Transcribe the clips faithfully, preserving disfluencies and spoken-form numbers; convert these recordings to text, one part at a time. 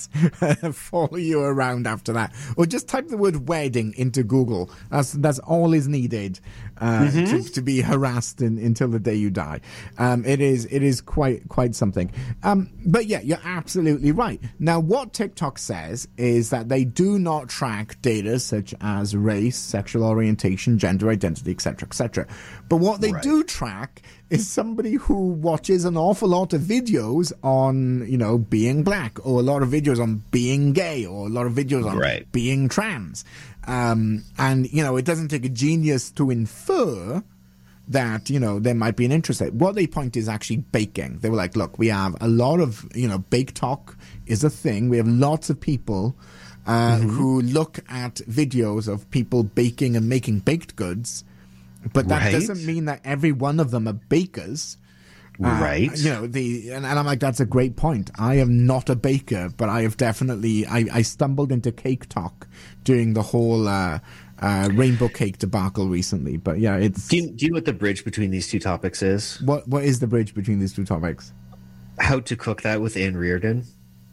follow you around after that. Or just type the word wedding into Google. That's that's all is needed uh, mm-hmm. to, to be harassed in, until the day you die. Um, it is it is quite quite something. Um, but yeah, you're absolutely right. Now, what TikTok says is that they do not track data such as race, sexual orientation, gender identity, et cetera, et cetera. But what they right. do track is somebody who watches an awful lot of videos on, you know, being black, or a lot of videos on being gay, or a lot of videos on right. being trans. Um, and, you know, it doesn't take a genius to infer that, you know, there might be an interest there. What they point is actually baking. They were like, look, we have a lot of, you know, Bake Talk is a thing. We have lots of people uh, mm-hmm. who look at videos of people baking and making baked goods. But that right. doesn't mean that every one of them are bakers. Uh, right. You know, the and, and I'm like, that's a great point. I am not a baker, but I have definitely, I, I stumbled into Cake Talk during the whole uh, uh, rainbow cake debacle recently. But yeah, it's... Do you, do you know what the bridge between these two topics is? What What is the bridge between these two topics? How to cook that with Anne Reardon.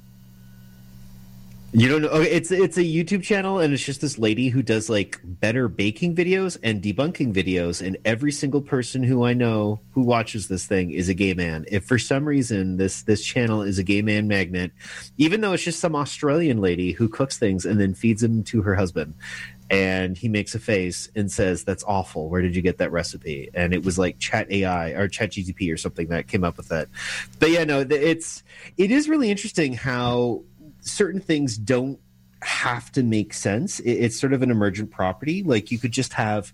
You don't know? Okay, it's it's a YouTube channel, and it's just this lady who does like better baking videos and debunking videos, and every single person who I know who watches this thing is a gay man. If for some reason this this channel is a gay man magnet, even though it's just some Australian lady who cooks things and then feeds them to her husband, and he makes a face and says, "That's awful. Where did you get that recipe?" And it was like Chat A I or Chat G T P or something that came up with that. But yeah, no, it's it is really interesting how certain things don't have to make sense. It's sort of an emergent property. Like you could just have,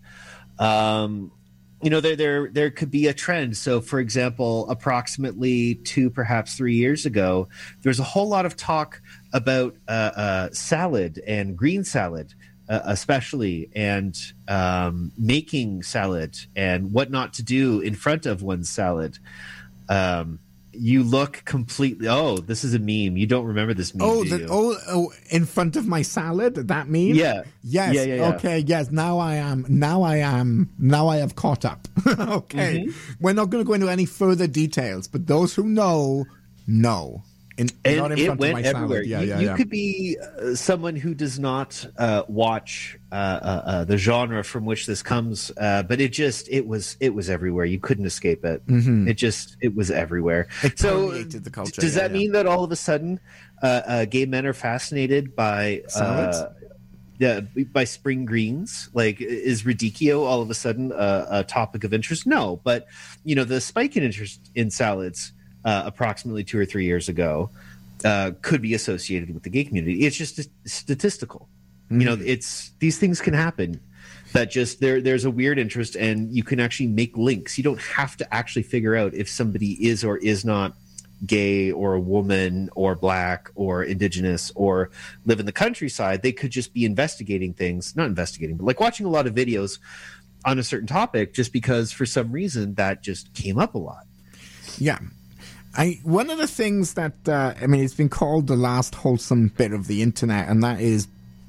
um, you know, there there there could be a trend. So, for example, approximately two, perhaps three years ago, there's a whole lot of talk about uh, uh, salad and green salad, uh, especially, and um, making salad and what not to do in front of one's salad. Um, You look completely. Oh, this is a meme. You don't remember this meme? Oh, do the, you? oh, oh, in front of my salad. That meme. Yeah. Yes. Yeah, yeah, yeah. Okay. Yes. Now I am. Now I am. Now I have caught up. Okay. Mm-hmm. We're not going to go into any further details, but those who know know. In, and not in it front went of my everywhere. Salad. Yeah, you yeah, you yeah. could be uh, someone who does not uh, watch uh, uh, uh, the genre from which this comes, uh, but it just it was it was everywhere. You couldn't escape it. Mm-hmm. It just it was everywhere. It so permeated the culture. Does yeah, that yeah. mean that all of a sudden uh, uh, gay men are fascinated by salads? Uh, yeah, by spring greens? Like, is radicchio all of a sudden a, a topic of interest? No, but you know the spike in interest in salads uh, approximately two or three years ago. Uh, could be associated with the gay community. It's just statistical. Mm-hmm. You know, it's these things can happen. That just there, there's a weird interest, and you can actually make links. You don't have to actually figure out if somebody is or is not gay, or a woman, or black, or indigenous, or live in the countryside. They could just be investigating things, not investigating, but like watching a lot of videos on a certain topic, just because for some reason that just came up a lot. Yeah. I, one of the things that, uh, I mean, it's been called the last wholesome bit of the internet, and that is,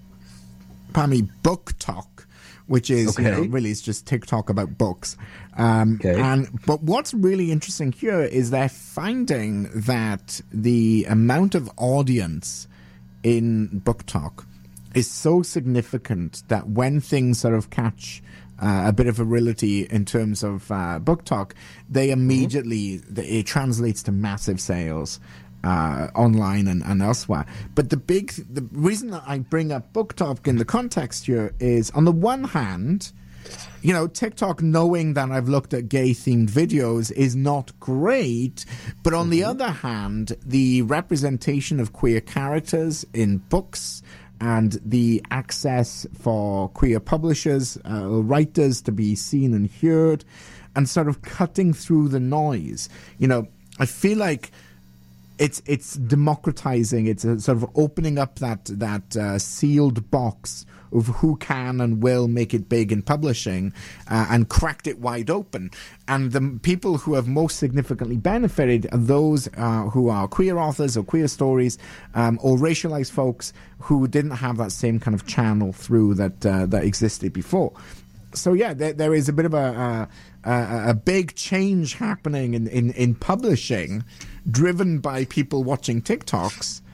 pardon me, book talk, which is, okay. you know, really it's just TikTok about books. Um, okay. And but what's really interesting here is they're finding that the amount of audience in book talk is so significant that when things sort of catch Uh, a bit of virility in terms of uh, book talk, they immediately, mm-hmm. it translates to massive sales uh, online and, and elsewhere. But the big, the reason that I bring up book talk in the context here is, on the one hand, you know, TikTok, knowing that I've looked at gay-themed videos, is not great. But on mm-hmm. the other hand, the representation of queer characters in books and the access for queer publishers, uh, writers to be seen and heard, and sort of cutting through the noise. You know, I feel like it's it's democratizing. It's a sort of opening up that that uh, sealed box of who can and will make it big in publishing, uh, and cracked it wide open. And the people who have most significantly benefited are those uh, who are queer authors or queer stories, um, or racialized folks who didn't have that same kind of channel through that uh, that existed before. So yeah, there, there is a bit of a a, a big change happening in, in, in publishing, driven by people watching TikToks.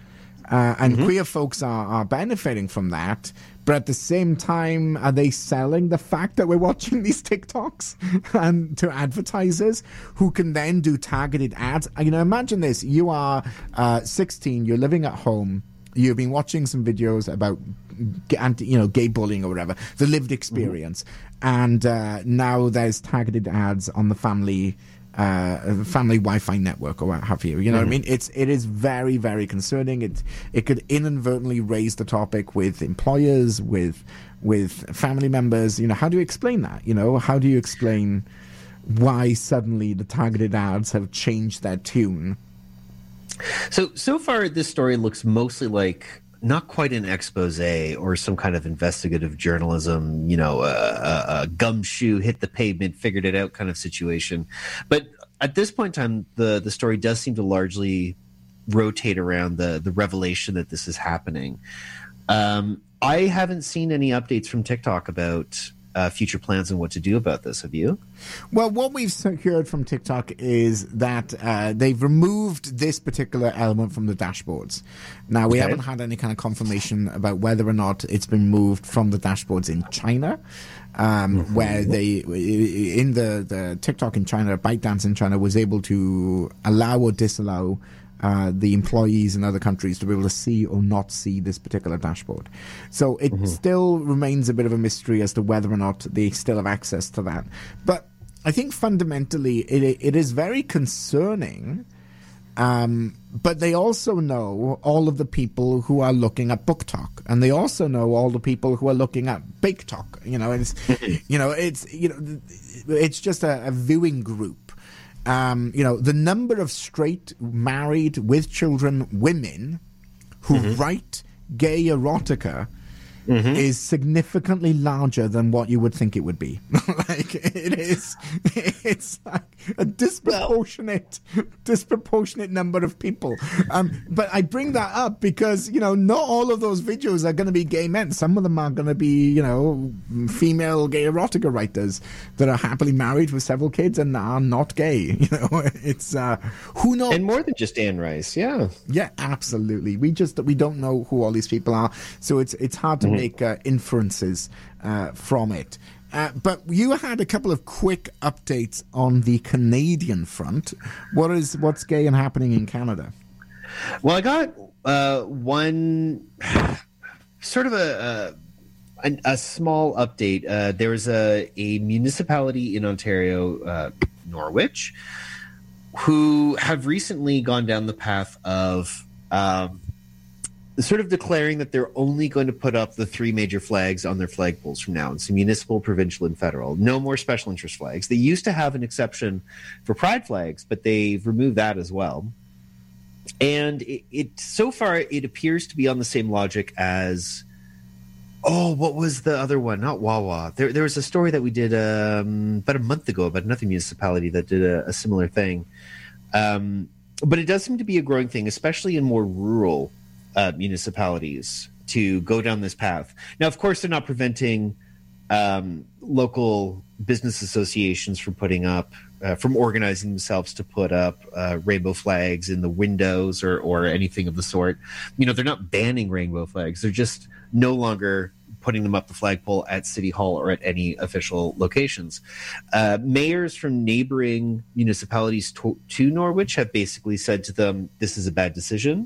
Uh, and Mm-hmm. queer folks are, are benefiting from that. But at the same time, are they selling the fact that we're watching these TikToks and to advertisers who can then do targeted ads? You know, imagine this. You are uh, sixteen, you're living at home, you've been watching some videos about anti, you know, gay bullying or whatever, the lived experience. Mm-hmm. And uh, now there's targeted ads on the family Uh, family Wi-Fi network or what have you. You know mm-hmm. what I mean? It's it is very, very concerning. It it could inadvertently raise the topic with employers, with with family members. You know, how do you explain that? You know, how do you explain why suddenly the targeted ads have changed their tune? So so far, this story looks mostly like not quite an expose or some kind of investigative journalism, you know, a, a, a gumshoe hit the pavement, figured it out kind of situation. But at this point in time, the, the story does seem to largely rotate around the, the revelation that this is happening. Um, I haven't seen any updates from TikTok about uh, future plans and what to do about this. Have you? Well, what we've heard from TikTok is that uh, they've removed this particular element from the dashboards. Now, we okay. haven't had any kind of confirmation about whether or not it's been moved from the dashboards in China, um, mm-hmm. where they, in the, the TikTok in China, ByteDance in China, was able to allow or disallow Uh, the employees in other countries to be able to see or not see this particular dashboard. So it mm-hmm. still remains a bit of a mystery as to whether or not they still have access to that. But I think fundamentally it, it is very concerning, um, but they also know all of the people who are looking at BookTok, and they also know all the people who are looking at BakeTok. You know, it's, you know, it's, you know, it's just a, a viewing group. Um, you know, the number of straight, married, with children women who mm-hmm. write gay erotica mm-hmm. is significantly larger than what you would think it would be. Like, it is, it's like a disproportionate, well, disproportionate number of people. Um, but I bring that up because, you know, not all of those videos are going to be gay men. Some of them are going to be, you know, female gay erotica writers that are happily married with several kids and are not gay. You know, it's, uh, who knows? And more than just Anne Rice, yeah. Yeah, absolutely. We just, we don't know who all these people are. So it's, it's hard to mm-hmm. make uh, inferences uh, from it. Uh, but you had a couple of quick updates on the Canadian front. What is what's gay and happening in Canada? Well, I got uh, one sort of a a, a small update. Uh, there was a, a municipality in Ontario, uh, Norwich, who have recently gone down the path of um, sort of declaring that they're only going to put up the three major flags on their flagpoles from now on. So municipal, provincial, and federal. No more special interest flags. They used to have an exception for pride flags, but they've removed that as well. And it, it so far, it appears to be on the same logic as, oh, what was the other one? Not Wawa. There, there was a story that we did um, about a month ago about another municipality that did a, a similar thing. Um, but it does seem to be a growing thing, especially in more rural Uh, municipalities, to go down this path. Now, of course, they're not preventing um, local business associations from putting up, uh, from organizing themselves to put up uh, rainbow flags in the windows or, or anything of the sort. You know, they're not banning rainbow flags. They're just no longer putting them up the flagpole at City Hall or at any official locations. Uh, mayors from neighboring municipalities to, to Norwich have basically said to them, this is a bad decision.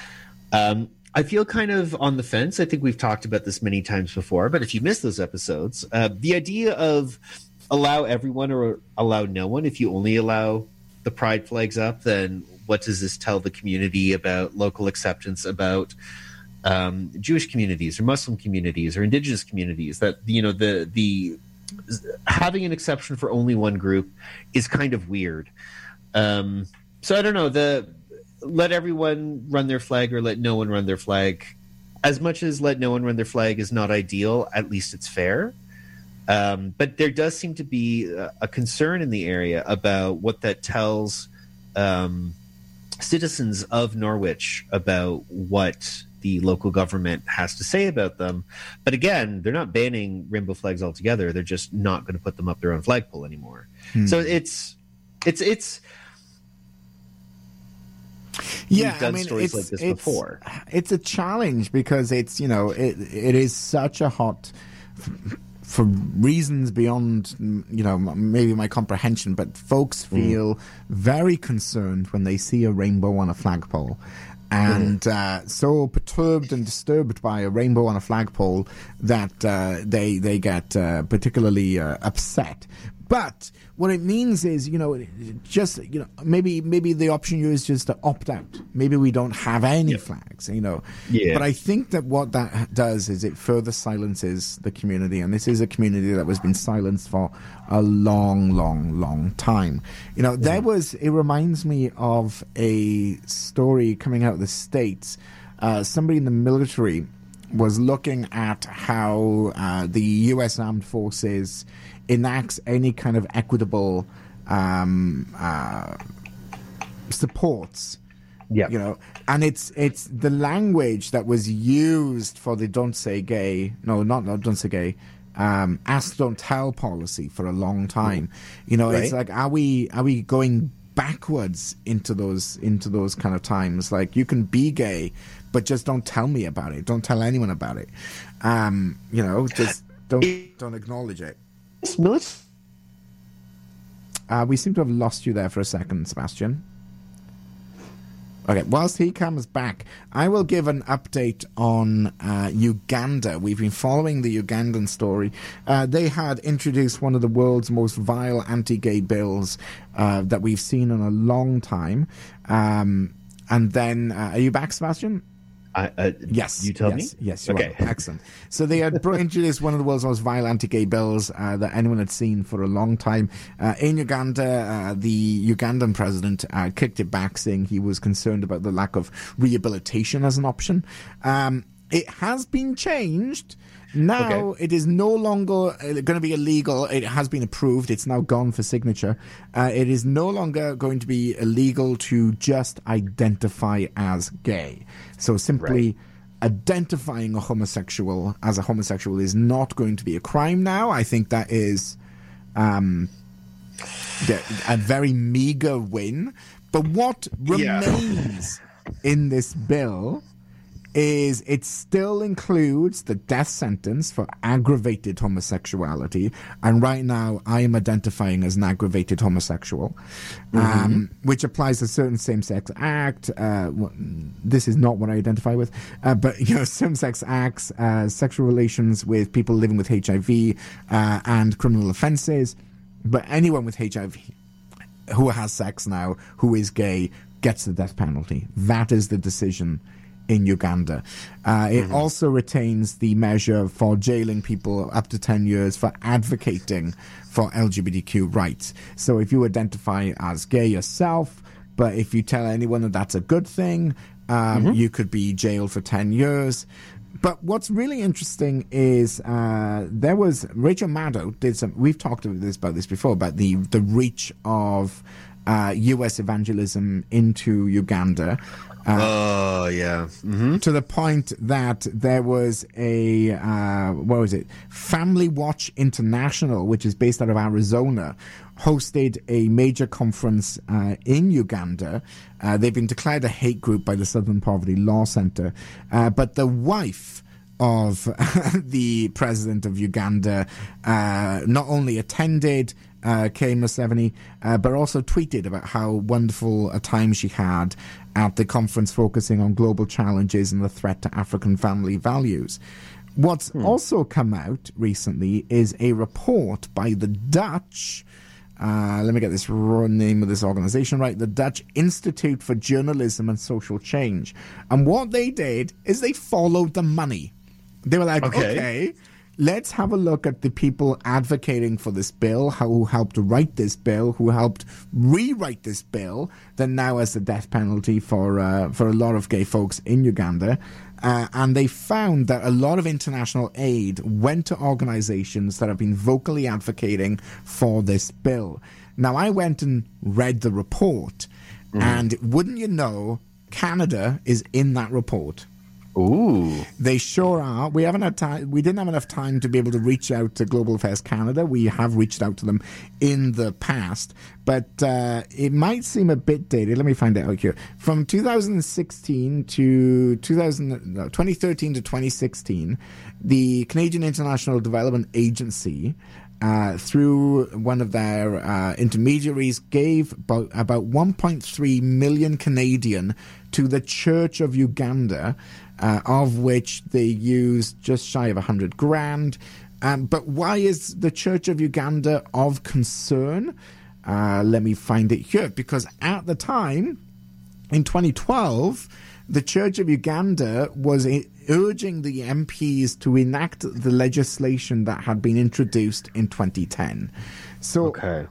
Um, I feel kind of on the fence. I think we've talked about this many times before, but if you missed those episodes, uh, the idea of allow everyone or allow no one, if you only allow the pride flags up, then what does this tell the community about local acceptance, about um, Jewish communities or Muslim communities or indigenous communities? That, you know, the the having an exception for only one group is kind of weird. Um, so I don't know, the let everyone run their flag or let no one run their flag. As much as let no one run their flag is not ideal, at least it's fair. Um, but there does seem to be a, a concern in the area about what that tells um, citizens of Norwich about what the local government has to say about them. But again, they're not banning rainbow flags altogether. They're just not going to put them up their own flagpole anymore. Hmm. So it's it's it's. Yeah, We've done I mean, stories it's, like this it's, before. It's a challenge because it's, you know, it it is such a hot, for reasons beyond, you know, maybe my comprehension, but folks feel mm. very concerned when they see a rainbow on a flagpole. And mm. uh, so perturbed and disturbed by a rainbow on a flagpole that uh, they they get uh, particularly uh, upset. But what it means is, you know, just, you know, maybe maybe the option here is just to opt out. Maybe we don't have any yep. flags, you know. Yeah. But I think that what that does is it further silences the community. And this is a community that has been silenced for a long, long, long time. You know, mm-hmm. there was, it reminds me of a story coming out of the States. Uh, somebody in the military was looking at how uh, the U S Armed Forces enacts any kind of equitable um, uh, supports, yeah, you know, and it's it's the language that was used for the "don't say gay," no, not, not "don't say gay," um, "ask, don't tell" policy for a long time. You know, right. It's like, are we are we going backwards into those into those kind of times? Like, you can be gay, but just don't tell me about it. Don't tell anyone about it. Um, you know, just don't don't acknowledge it. Uh, we seem to have lost you there for a second, Sebastian. Okay, whilst he comes back, I will give an update on uh, Uganda. We've been following the Ugandan story. Uh, they had introduced one of the world's most vile anti-gay bills uh, that we've seen in a long time. Um, and then, uh, are you back, Sebastian? I, uh, yes. You tell yes, me? Yes, you okay. are. Excellent. So they had brought, introduced one of the world's most vile anti-gay bills uh, that anyone had seen for a long time. Uh, in Uganda, uh, the Ugandan president uh, kicked it back, saying he was concerned about the lack of rehabilitation as an option. Um, it has been changed. Now okay. It is no longer going to be illegal. It has been approved. It's now gone for signature. Uh, it is no longer going to be illegal to just identify as gay. So simply right. identifying a homosexual as a homosexual is not going to be a crime now. I think that is um, a very meager win. But what remains yeah. in this bill is it still includes the death sentence for aggravated homosexuality. And right now, I am identifying as an aggravated homosexual, mm-hmm. um, which applies to certain same-sex act. Uh, this is not what I identify with, uh, but you know, same-sex acts, uh, sexual relations with people living with H I V, uh, and criminal offenses. But anyone with H I V who has sex now, who is gay, gets the death penalty. That is the decision in Uganda. Uh, it mm-hmm. also retains the measure for jailing people up to ten years for advocating for L G B T Q rights. So if you identify as gay yourself, but if you tell anyone that that's a good thing, um, mm-hmm. you could be jailed for ten years. But what's really interesting is uh, there was Rachel Maddow did some. We've talked about this about this before about the the reach of uh, U S evangelism into Uganda. Oh, uh, yeah. Mm-hmm. To the point that there was a, uh, what was it? Family Watch International, which is based out of Arizona, hosted a major conference uh, in Uganda. Uh, they've been declared a hate group by the Southern Poverty Law Center. Uh, but the wife of the president of Uganda uh, not only attended uh, K. Museveni, uh, but also tweeted about how wonderful a time she had at the conference focusing on global challenges and the threat to African family values. What's hmm. also come out recently is a report by the Dutch, uh, let me get this name of this organization right, the Dutch Institute for Journalism and Social Change. And what they did is they followed the money. They were like, okay, okay let's have a look at the people advocating for this bill, who helped write this bill, who helped rewrite this bill that now has the death penalty for uh, for a lot of gay folks in Uganda. Uh, and they found that a lot of international aid went to organizations that have been vocally advocating for this bill. Now, I went and read the report, mm-hmm. and wouldn't you know, Canada is in that report. Ooh. They sure are. We haven't had time. We didn't have enough time to be able to reach out to Global Affairs Canada. We have reached out to them in the past, but uh, it might seem a bit dated. Let me find it out here. From two thousand sixteen to two thousand, no, twenty thirteen to twenty sixteen, the Canadian International Development Agency, Uh, through one of their uh, intermediaries, gave about, about one point three million Canadian to the Church of Uganda, uh, of which they used just shy of one hundred grand. Um, but why is the Church of Uganda of concern? Uh, let me find it here. Because at the time, in twenty twelve, the Church of Uganda was urging the M Ps to enact the legislation that had been introduced in twenty ten. So okay.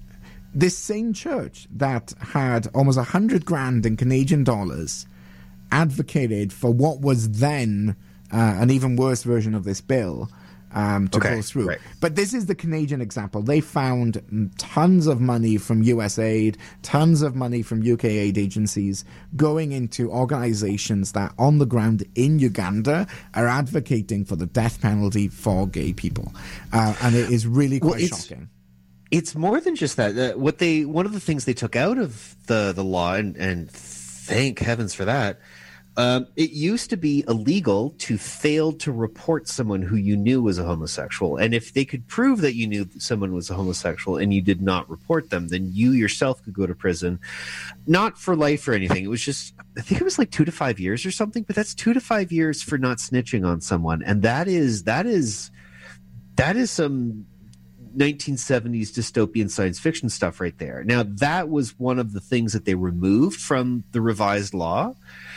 This same church that had almost one hundred grand in Canadian dollars advocated for what was then uh, an even worse version of this bill um, to okay, go through. Right. But this is the Canadian example. They found tons of money from U S aid, tons of money from U K aid agencies going into organizations that on the ground in Uganda are advocating for the death penalty for gay people. Uh, and it is really quite well, it's, shocking. It's more than just that. Uh, what they one of the things they took out of the, the law, and, and thank heavens for that, Um, it used to be illegal to fail to report someone who you knew was a homosexual. And if they could prove that you knew someone was a homosexual and you did not report them, then you yourself could go to prison, not for life or anything. It was just, I think it was like two to five years or something, but that's two to five years for not snitching on someone. And that is, that is, that is some nineteen seventies dystopian science fiction stuff right there. Now, that was one of the things that they removed from the revised law.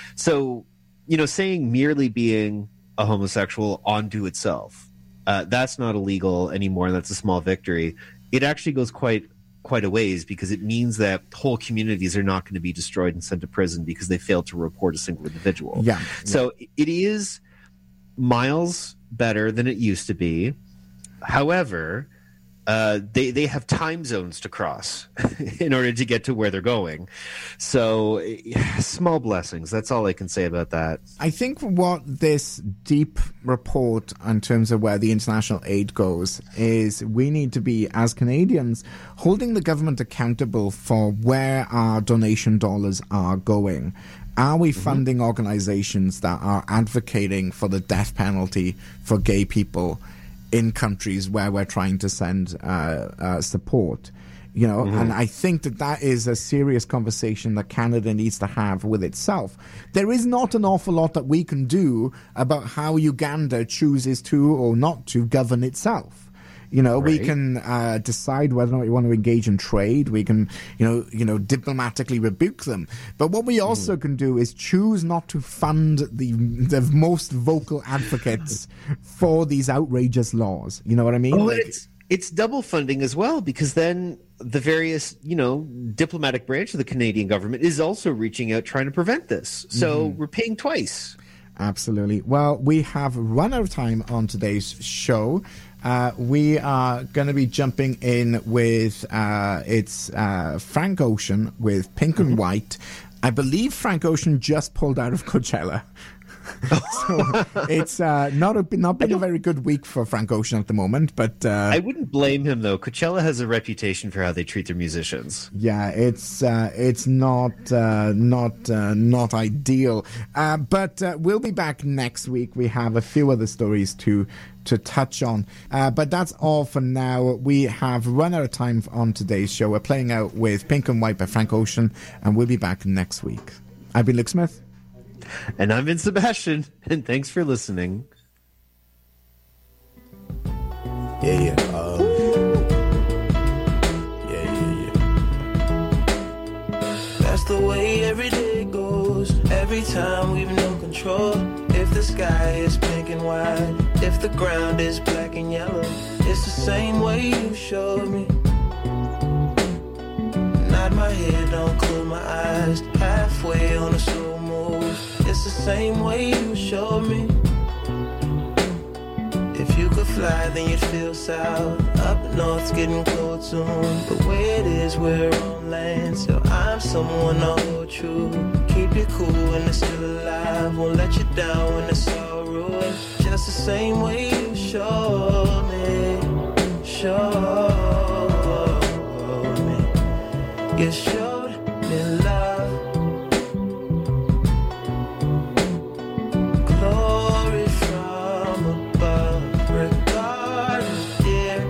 So, you know, saying merely being a homosexual onto itself, uh, that's not illegal anymore, and that's a small victory. It actually goes quite quite a ways, because it means that whole communities are not going to be destroyed and sent to prison because they failed to report a single individual. Yeah. So it is miles better than it used to be. However, Uh, they, they have time zones to cross in order to get to where they're going. So, small blessings. That's all I can say about that. I think what this deep report in terms of where the international aid goes is we need to be, as Canadians, holding the government accountable for where our donation dollars are going. Are we funding mm-hmm. organizations that are advocating for the death penalty for gay people in countries where we're trying to send uh, uh, support? You know, mm-hmm. and I think that that is a serious conversation that Canada needs to have with itself. There is not an awful lot that we can do about how Uganda chooses to or not to govern itself. You know, right. we can uh, decide whether or not we want to engage in trade. We can, you know, you know, diplomatically rebuke them. But what we also mm. can do is choose not to fund the the most vocal advocates for these outrageous laws. You know what I mean? Oh, like, it's it's double funding as well, because then the various, you know, diplomatic branch of the Canadian government is also reaching out trying to prevent this. So mm-hmm. we're paying twice. Absolutely. Well, we have run out of time on today's show. Uh, we are going to be jumping in with uh, it's uh, Frank Ocean with Pink and mm-hmm. White. I believe Frank Ocean just pulled out of Coachella. So it's uh, not a, not been a very good week for Frank Ocean at the moment, but uh, I wouldn't blame him though. Coachella has a reputation for how they treat their musicians. Yeah, it's uh, it's not uh, not uh, not ideal. Uh, but uh, we'll be back next week. We have a few other stories to to touch on, uh, but that's all for now. We have run out of time on today's show. We're playing out with Pink and White by Frank Ocean, and we'll be back next week. I've been Luke Smith. And I'm Vin Sebastian, and thanks for listening. Yeah, yeah. Uh, yeah, yeah, yeah. That's the way every day goes. Every time we've no control. If the sky is pink and white, if the ground is black and yellow, it's the same way you showed me. Nod my head, don't close my eyes. Halfway on a slow move. It's the same way you showed me. If you could fly, then you'd feel south. Up north's getting cold soon, but where it is, we're on land. So I'm someone to hold true. Keep you cool when it's still alive. Won't let you down when it's all ruined. Just the same way you showed me, showed me. You showed me love, glory from above. Regardless, dear,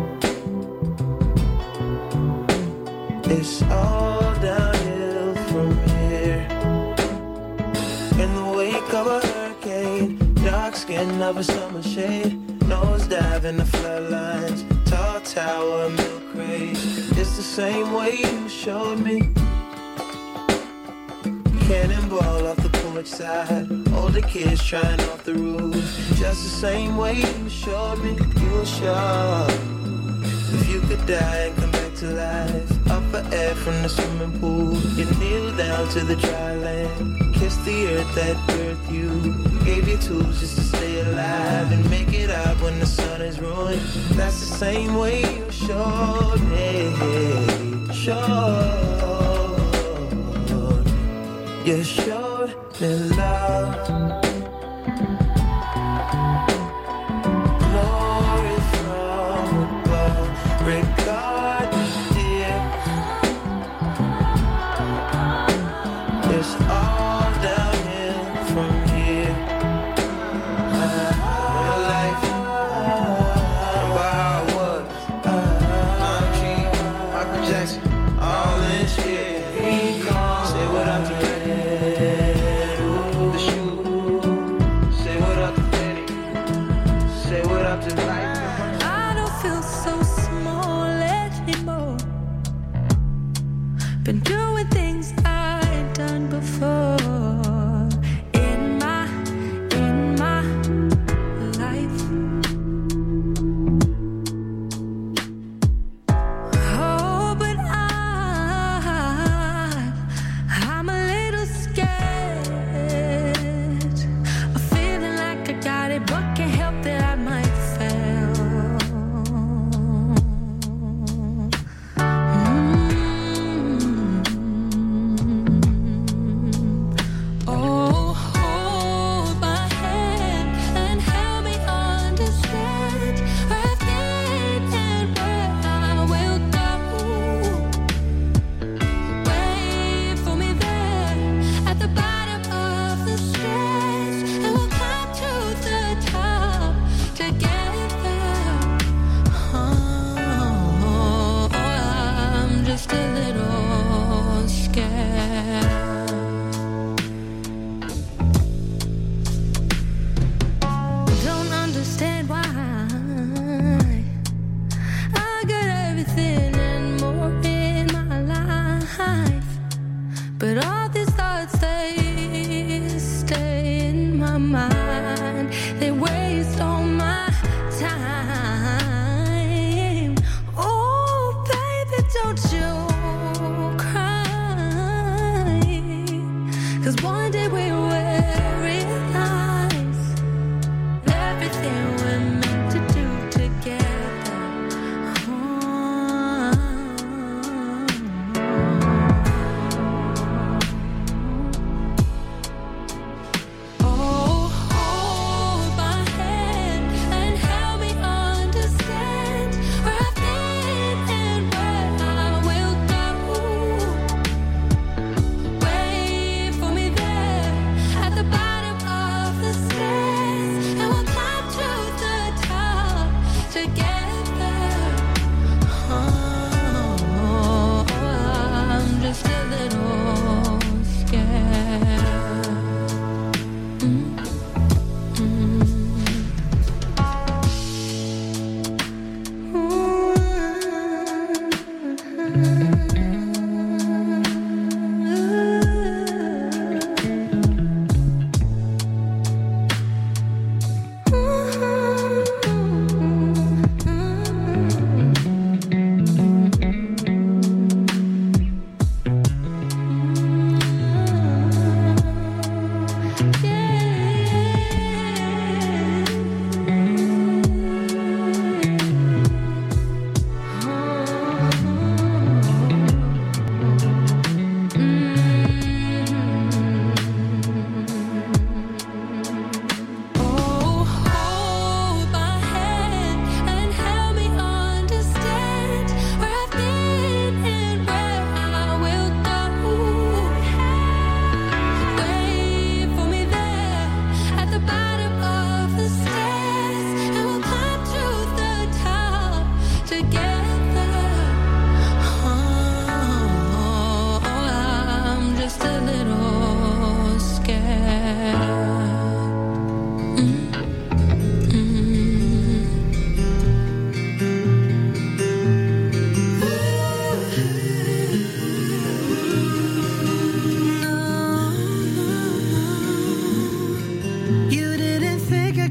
it's all downhill from here. In the wake of a hurricane, dark skin of a summer shade, nose dive in the floodlines, tall tower, milk crate. It's the same way you showed me. Cannonball off the porch side, older kids trying off the roof. Just the same way you showed me. You were sure if you could die and come back to life, up for air from the swimming pool, you kneel down to the dry land, kiss the earth that birthed you, gave you tools just to stay alive and make it out when the sun is ruined. That's the same way you showed me, showed. You showed me love, glory from above. Regardless, dear, it's all downhill from here. Real life, remember how it was. I'm G, Michael Jackson, all this shit. Say what up to the shoe. Say what up to Benny. Say what up to life. I don't feel so small anymore. Been doing things I ain't done before in my, in my life. Oh, but I, I'm a little scared of feeling like I got it, but can't help that I might fail. Mm. Oh, hold my hand and help me understand where I've been and where I will go. Wait for me there at the bottom of the stairs, and we'll climb to the top.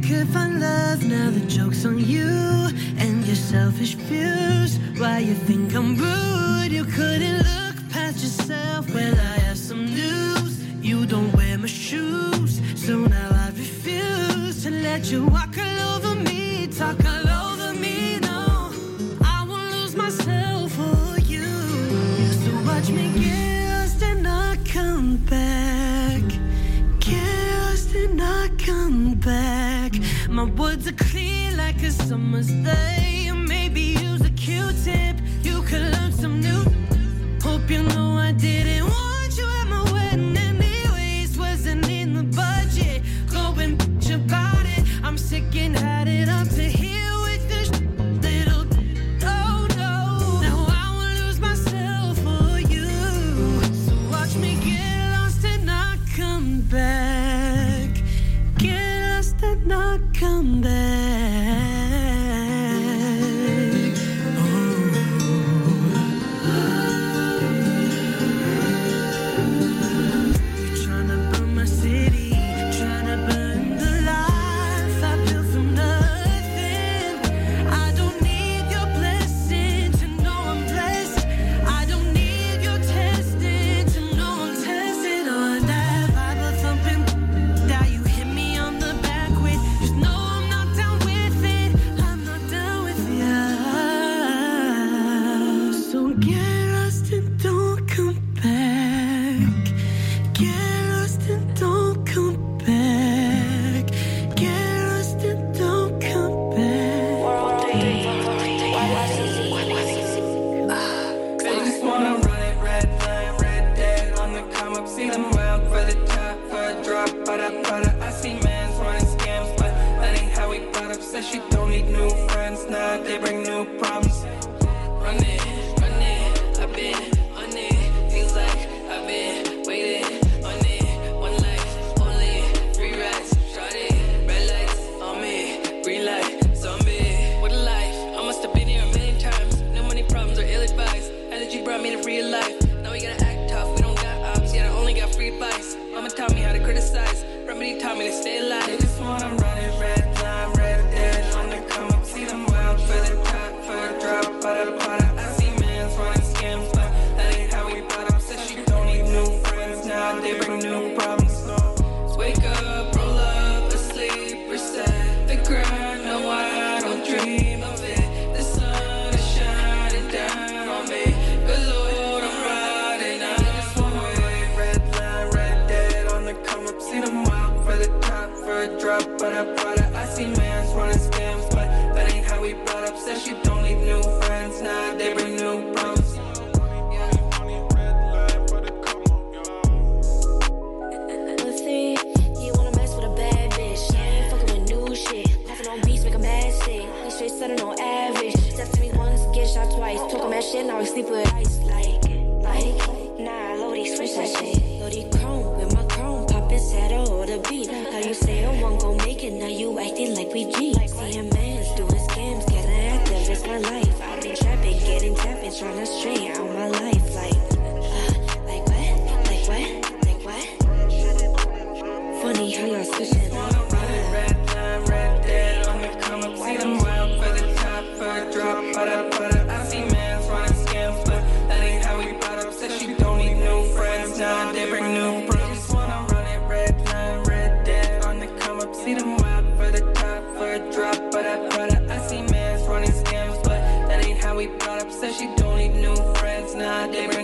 could find love, now the joke's on you and your selfish views. Why you think I'm rude? You couldn't look past yourself. Well, I have some news. You don't wear my shoes, so now I refuse to let you walk all over me, talk all over me. No, I won't lose myself for you. So watch me get lost and not come back. Get lost and not come back. My words are clear like a summer's day. Maybe use a Q-tip, you could learn some new. Hope you know I didn't want you at my wedding anyways. Wasn't in the budget, go and bitch about it. I'm sick and had it up to here with this little oh no. Now I will lose myself for you. So watch me get lost and not come back. Get lost and not come back. Said she don't need new friends, nah, they